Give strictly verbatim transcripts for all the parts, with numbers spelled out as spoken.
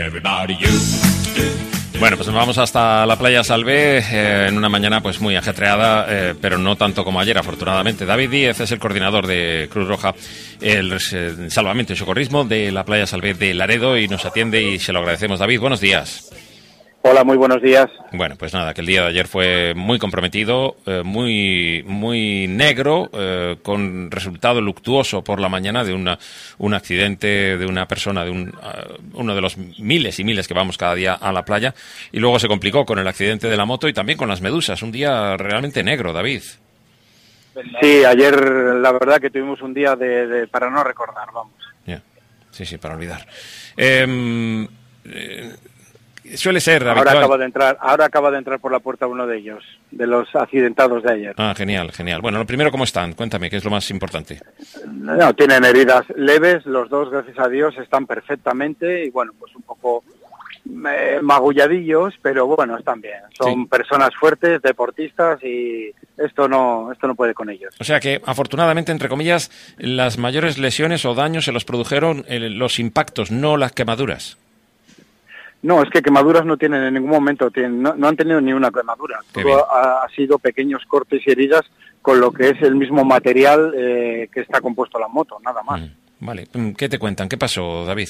Bueno, pues nos vamos hasta la playa Salvé eh, en una mañana pues muy ajetreada, eh, pero no tanto como ayer, afortunadamente. David Díez es el coordinador de Cruz Roja, el eh, salvamento y socorrismo de la playa Salvé de Laredo, y nos atiende y se lo agradecemos. David, buenos días. Hola, muy buenos días. Bueno, pues nada, que el día de ayer fue muy comprometido, eh, muy muy negro, eh, con resultado luctuoso por la mañana de una, un accidente de una persona, de un, uh, uno de los miles y miles que vamos cada día a la playa, y luego se complicó con el accidente de la moto y también con las medusas. Un día realmente negro, David. Sí, ayer la verdad que tuvimos un día de, de para no recordar, vamos. Yeah. Sí, sí, para olvidar. Eh, eh, Suele ser ahora habitual. acaba de entrar ahora acaba de entrar por la puerta uno de ellos, de los accidentados de ayer. Ah, genial, genial. Bueno, lo primero, ¿cómo están? Cuéntame, ¿qué es lo más importante? No, tienen heridas leves, los dos, gracias a Dios, están perfectamente, y bueno, pues un poco eh, magulladillos, pero bueno, están bien. Son sí. personas fuertes, deportistas, y esto no esto no puede con ellos. O sea que, afortunadamente, entre comillas, las mayores lesiones o daños se los produjeron eh, los impactos, no las quemaduras. No, es que quemaduras no tienen en ningún momento, tienen, no, no han tenido ni una quemadura. Qué Todo ha, ha sido pequeños cortes y heridas con lo que es el mismo material eh, que está compuesto la moto, nada más. Mm, vale, ¿qué te cuentan? ¿Qué pasó, David?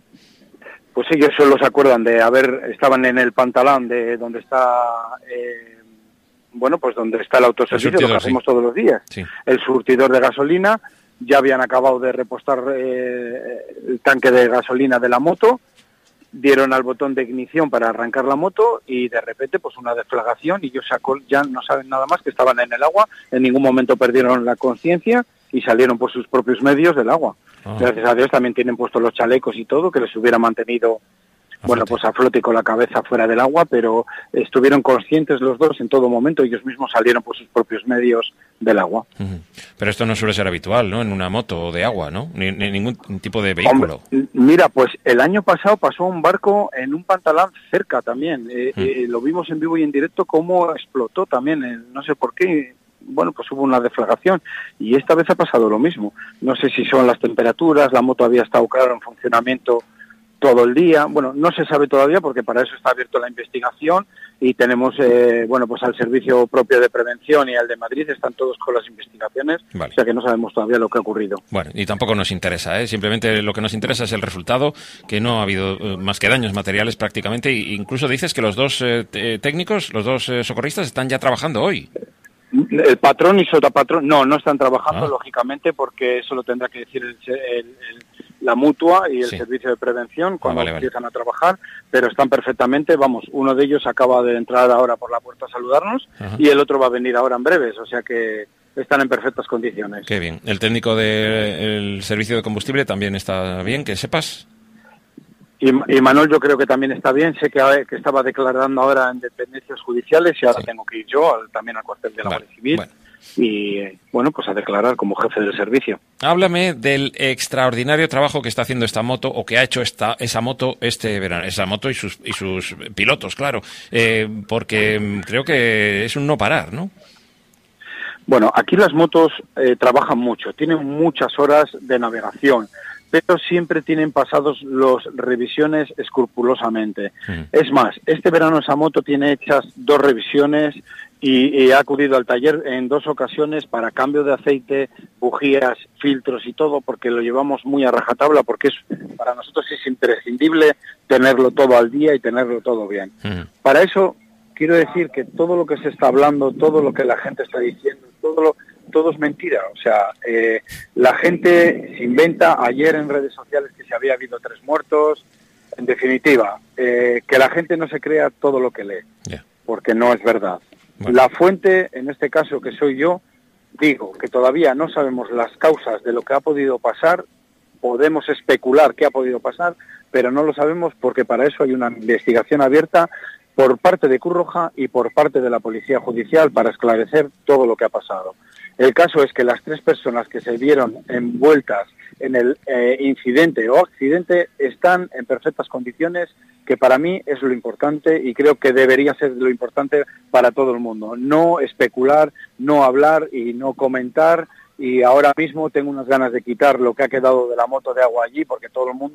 Pues ellos solo se acuerdan de haber, estaban en el pantalón de donde está, eh, bueno, pues donde está el autoservicio, el surtidor, lo que hacemos sí. todos los días. Sí. El surtidor de gasolina, ya habían acabado de repostar eh, el tanque de gasolina de la moto, dieron al botón de ignición para arrancar la moto y de repente pues una deflagración, y ellos sacó, ya no saben nada más, que estaban en el agua, en ningún momento perdieron la conciencia y salieron por sus propios medios del agua. Oh. Gracias a Dios también tienen puestos los chalecos y todo, que les hubiera mantenido a bueno flote. pues a flote con la cabeza fuera del agua, pero estuvieron conscientes los dos en todo momento, ellos mismos salieron por sus propios medios del agua. Uh-huh. Pero esto no suele ser habitual, ¿no? En una moto de agua, ¿no? Ni, ni ningún tipo de vehículo. Hombre, mira, pues el año pasado pasó un barco en un pantalón cerca también. Eh, uh-huh. eh, lo vimos en vivo y en directo cómo explotó también, eh, no sé por qué. Bueno, pues hubo una deflagración y esta vez ha pasado lo mismo. No sé si son las temperaturas, la moto había estado, claro, en funcionamiento todo el día. Bueno, no se sabe todavía porque para eso está abierto la investigación y tenemos, eh, bueno, pues al servicio propio de prevención y al de Madrid están todos con las investigaciones, vale. O sea que no sabemos todavía lo que ha ocurrido. Bueno, y tampoco nos interesa, ¿eh? Simplemente lo que nos interesa es el resultado, que no ha habido eh, más que daños materiales prácticamente, e incluso dices que los dos eh, técnicos, los dos eh, socorristas están ya trabajando hoy. El patrón y sotapatrón, no, no están trabajando, ah. lógicamente, porque eso lo tendrá que decir el, el, el, la mutua y el sí. servicio de prevención cuando ah, vale, empiezan vale. a trabajar, pero están perfectamente, vamos, uno de ellos acaba de entrar ahora por la puerta a saludarnos, ajá. y el otro va a venir ahora en breves, o sea que están en perfectas condiciones. Qué bien. ¿El técnico del servicio de combustible también está bien, que sepas? Y, y Manuel yo creo que también está bien, sé que, que estaba declarando ahora en dependencias judiciales y ahora sí. tengo que ir yo al, también al cuartel de la Guardia vale, Civil bueno. y eh, bueno, pues a declarar como jefe del servicio. Háblame del extraordinario trabajo que está haciendo esta moto, o que ha hecho esta esa moto este verano, esa moto y sus y sus pilotos, claro, eh, porque creo que es un no parar, ¿no? Bueno, aquí las motos eh, trabajan mucho, tienen muchas horas de navegación, pero siempre tienen pasados las revisiones escrupulosamente. Uh-huh. Es más, este verano esa moto tiene hechas dos revisiones y, y ha acudido al taller en dos ocasiones para cambio de aceite, bujías, filtros y todo, porque lo llevamos muy a rajatabla, porque es, para nosotros es imprescindible tenerlo todo al día y tenerlo todo bien. Uh-huh. Para eso, quiero decir que todo lo que se está hablando, todo lo que la gente está diciendo, todo lo... todo es mentira, o sea, eh, la gente se inventa. Ayer en redes sociales que se había habido tres muertos, en definitiva, eh, que la gente no se crea todo lo que lee, yeah. porque no es verdad. Bueno. La fuente, en este caso que soy yo, digo que todavía no sabemos las causas de lo que ha podido pasar, podemos especular qué ha podido pasar, pero no lo sabemos porque para eso hay una investigación abierta por parte de Cruz Roja y por parte de la Policía Judicial para esclarecer todo lo que ha pasado. El caso es que las tres personas que se vieron envueltas en el eh, incidente o accidente están en perfectas condiciones, que para mí es lo importante y creo que debería ser lo importante para todo el mundo. No especular, no hablar y no comentar. Y ahora mismo tengo unas ganas de quitar lo que ha quedado de la moto de agua allí, porque todo el mundo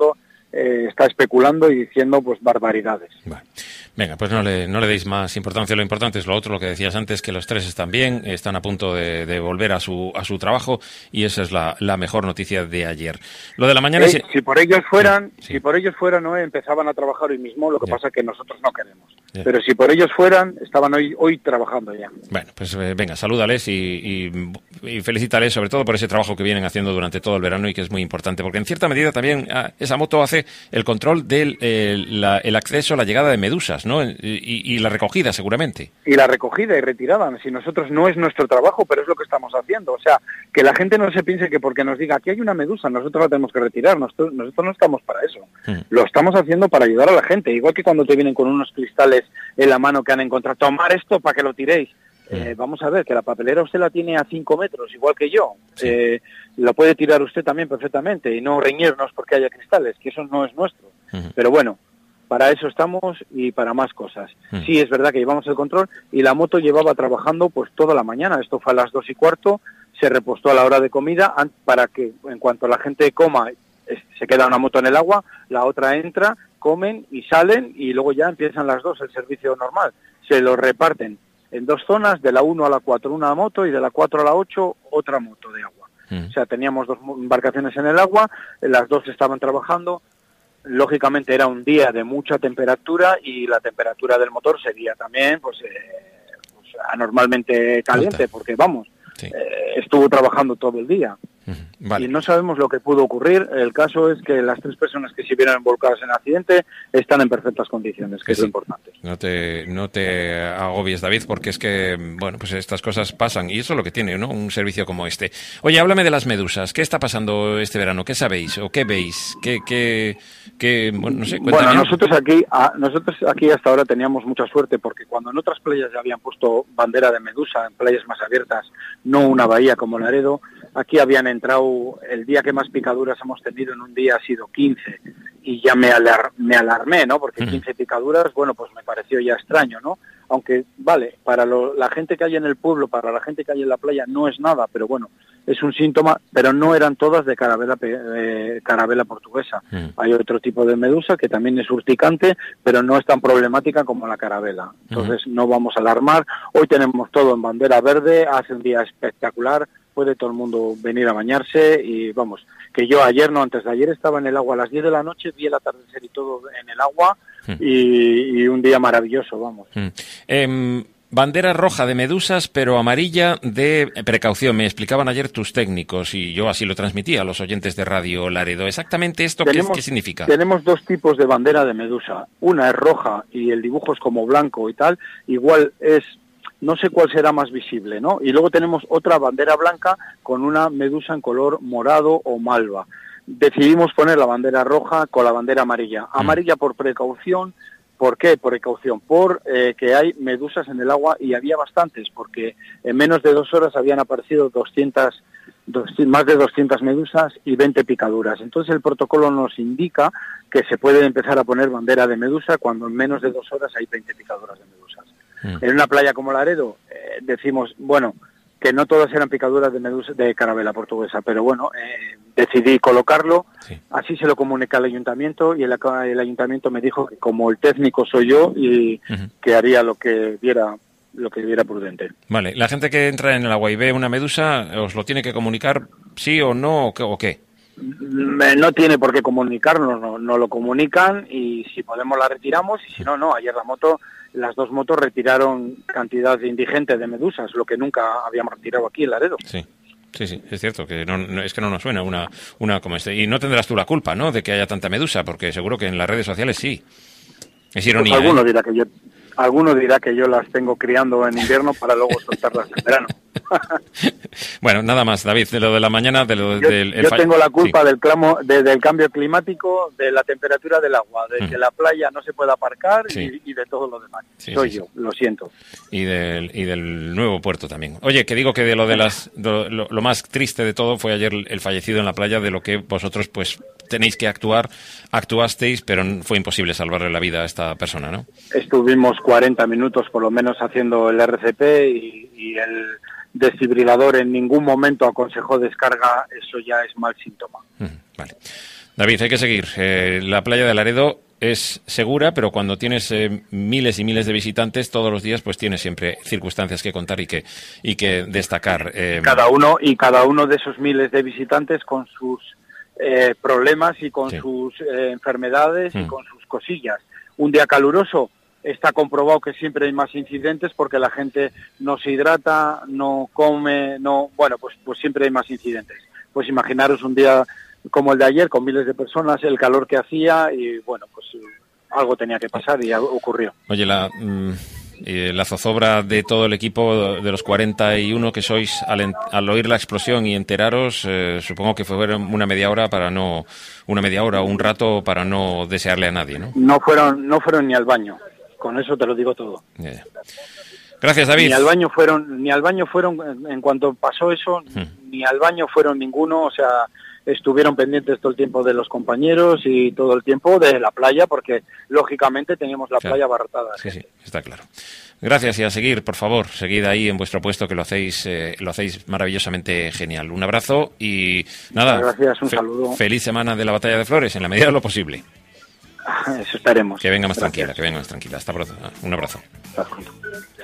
eh, está especulando y diciendo pues barbaridades. Bueno. Venga, pues no le, no le deis más importancia. Lo importante es lo otro, lo que decías antes, que los tres están bien, están a punto de, de volver a su a su trabajo, y esa es la, la mejor noticia de ayer. Lo de la mañana... Eh, es... Si por ellos fueran, sí. si por ellos fueran, no empezaban a trabajar hoy mismo, lo que ya. pasa es que nosotros no queremos. Ya. Pero si por ellos fueran, estaban hoy hoy trabajando ya. Bueno, pues eh, venga, salúdales y, y, y felicítales sobre todo por ese trabajo que vienen haciendo durante todo el verano y que es muy importante, porque en cierta medida también ah, esa moto hace el control del eh, la, el acceso, la llegada de medusas, ¿no? Y, y la recogida, seguramente. Y la recogida y retirada. Si nosotros no es nuestro trabajo, pero es lo que estamos haciendo. O sea, que la gente no se piense que porque nos diga aquí hay una medusa, nosotros la tenemos que retirar. Nosotros, nosotros no estamos para eso. Mm. Lo estamos haciendo para ayudar a la gente. Igual que cuando te vienen con unos cristales en la mano que han encontrado, tomar esto para que lo tiréis. Mm. Eh, vamos a ver, que la papelera usted la tiene a cinco metros, igual que yo. Sí. Eh, lo puede tirar usted también perfectamente y no reñirnos porque haya cristales, que eso no es nuestro. Mm. Pero bueno, para eso estamos y para más cosas. Mm. Sí, es verdad que llevamos el control y la moto llevaba trabajando pues toda la mañana. Esto fue a las dos y cuarto, se repostó a la hora de comida para que en cuanto la gente coma, se queda una moto en el agua, la otra entra, comen y salen y luego ya empiezan las dos el servicio normal. Se lo reparten en dos zonas, de la uno a la cuatro una moto y de la cuatro a la ocho otra moto de agua. Mm. O sea, teníamos dos embarcaciones en el agua, las dos estaban trabajando. Lógicamente era un día de mucha temperatura y la temperatura del motor sería también pues, eh, pues anormalmente caliente, porque vamos, sí. eh, estuvo trabajando todo el día. Uh-huh. Vale. Y no sabemos lo que pudo ocurrir. El caso es que las tres personas que se vieron involucradas en el accidente están en perfectas condiciones, que, que es sí. lo importante. No te, no te agobies, David, porque es que, bueno, pues estas cosas pasan y eso es lo que tiene, ¿no? Un servicio como este. Oye, háblame de las medusas. ¿Qué está pasando este verano? ¿Qué sabéis o qué veis? ¿Qué, qué, qué bueno, no sé, cuéntame. Bueno, nosotros aquí, a, nosotros aquí hasta ahora teníamos mucha suerte porque cuando en otras playas ya habían puesto bandera de medusa, en playas más abiertas, no una bahía como Laredo, aquí habían entrado, el día que más picaduras hemos tenido en un día ha sido quince, y ya me, alar, me alarmé, ¿no? Porque quince picaduras, bueno, pues me pareció ya extraño, ¿no? Aunque, vale, para lo, la gente que hay en el pueblo, para la gente que hay en la playa, no es nada, pero bueno, es un síntoma, pero no eran todas de carabela, eh, carabela portuguesa. Mm. Hay otro tipo de medusa que también es urticante, pero no es tan problemática como la carabela. Entonces, mm. no vamos a alarmar. Hoy tenemos todo en bandera verde, hace un día espectacular, puede todo el mundo venir a bañarse y vamos, que yo ayer, no, antes de ayer estaba en el agua a las diez de la noche, vi el atardecer y todo en el agua mm. y, y un día maravilloso, vamos. Mm. Eh, bandera roja de medusas, pero amarilla de precaución. Me explicaban ayer tus técnicos y yo así lo transmitía a los oyentes de Radio Laredo. ¿Exactamente esto tenemos, qué, qué significa? Tenemos dos tipos de bandera de medusa. Una es roja y el dibujo es como blanco y tal. Igual es... no sé cuál será más visible, ¿no? Y luego tenemos otra bandera blanca con una medusa en color morado o malva. Decidimos poner la bandera roja con la bandera amarilla. Amarilla por precaución. ¿Por qué? Por precaución. Por eh, que hay medusas en el agua y había bastantes, porque en menos de dos horas habían aparecido doscientas, doscientas, más de doscientas medusas y veinte picaduras. Entonces el protocolo nos indica que se puede empezar a poner bandera de medusa cuando en menos de dos horas hay veinte picaduras de medusas. En una playa como Laredo eh, decimos, bueno, que no todas eran picaduras de medusa de carabela portuguesa, pero bueno, eh, decidí colocarlo, sí. Así se lo comuniqué al ayuntamiento y el, el ayuntamiento me dijo que como el técnico soy yo y uh-huh. que haría lo que viera lo que viera prudente. Vale, la gente que entra en el agua y ve una medusa, ¿os lo tiene que comunicar sí o no o qué? O qué? No tiene por qué comunicarnos, no, no lo comunican y si podemos la retiramos y si no, no. Ayer la moto, las dos motos retiraron cantidad indigente de medusas, lo que nunca habíamos retirado aquí en Laredo. Sí, sí, sí, es cierto, que no, no, es que no nos suena una, una como este. Y no tendrás tú la culpa, ¿no?, de que haya tanta medusa, porque seguro que en las redes sociales sí. Es ironía, pues alguno ¿eh? dirá que yo, alguno dirá que yo las tengo criando en invierno para luego soltarlas en verano. Bueno, nada más, David, de lo de la mañana, de lo yo, del... El yo fall... tengo la culpa sí. del, clamo, de, del cambio climático, de la temperatura del agua, de mm. que la playa no se pueda aparcar sí. y, y de todo lo demás. Sí, Soy sí, yo, sí. lo siento. Y del, y del nuevo puerto también. Oye, que digo que de lo de las... De lo, lo más triste de todo fue ayer el fallecido en la playa, de lo que vosotros pues tenéis que actuar, actuasteis, pero fue imposible salvarle la vida a esta persona, ¿no? Estuvimos cuarenta minutos por lo menos haciendo el R C P y, y el desfibrilador en ningún momento aconsejó descarga, eso ya es mal síntoma. Mm, vale. David, hay que seguir. Eh, la playa de Laredo es segura, pero cuando tienes eh, miles y miles de visitantes todos los días, pues tienes siempre circunstancias que contar y que y que destacar. Eh... Cada uno y cada uno de esos miles de visitantes con sus eh, problemas y con sí. sus eh, enfermedades mm. y con sus cosillas. Un día caluroso, está comprobado que siempre hay más incidentes porque la gente no se hidrata, no come, no, bueno, pues pues siempre hay más incidentes. Pues imaginaros un día como el de ayer, con miles de personas, el calor que hacía y, bueno, pues algo tenía que pasar y ocurrió. Oye, la, eh, la zozobra de todo el equipo, de los cuarenta y uno que sois, al, al oír la explosión y enteraros, eh, supongo que fue una media hora para no, una media hora o un rato para no desearle a nadie, ¿no? No fueron, no fueron ni al baño, con eso te lo digo todo. Yeah. Gracias, David. Ni al baño fueron, ni al baño fueron, en cuanto pasó eso, hmm. ni al baño fueron ninguno, o sea, estuvieron pendientes todo el tiempo de los compañeros y todo el tiempo de la playa, porque lógicamente teníamos la claro. playa abarrotada. Sí, sí, está claro. Gracias y a seguir, por favor, seguid ahí en vuestro puesto que lo hacéis, eh, lo hacéis maravillosamente genial. Un abrazo y nada. Gracias, un fe- saludo. Feliz semana de la Batalla de Flores, en la medida de lo posible. Eso estaremos. Que venga más Gracias. tranquila, que venga más tranquila. Hasta pronto. Un abrazo. Hasta pronto.